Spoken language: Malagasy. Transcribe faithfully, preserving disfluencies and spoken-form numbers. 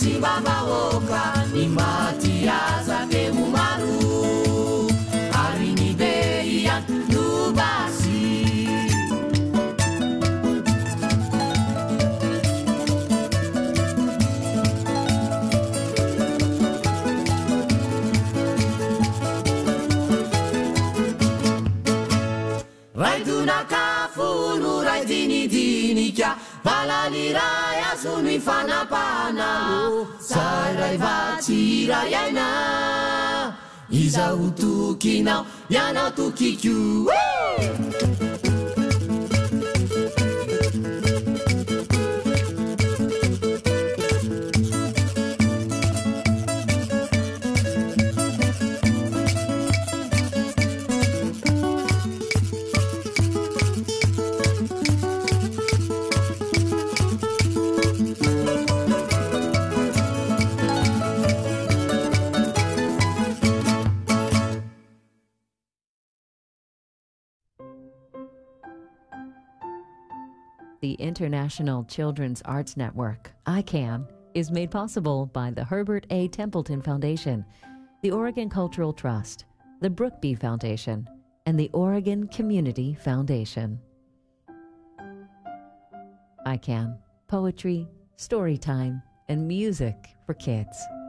Vahoaka ny maty azake ho maro ary ny be ihany no basy raidonakafo no raidinidinika valaliray azo ny fanapana zay ray vatsy iray aina izaho tokinao ianao tokiko The International Children's Arts Network, I CAN, is made possible by the Herbert A. Templeton Foundation, the Oregon Cultural Trust, the Brookby Foundation, and the Oregon Community Foundation. I CAN, poetry, story time, and music for kids.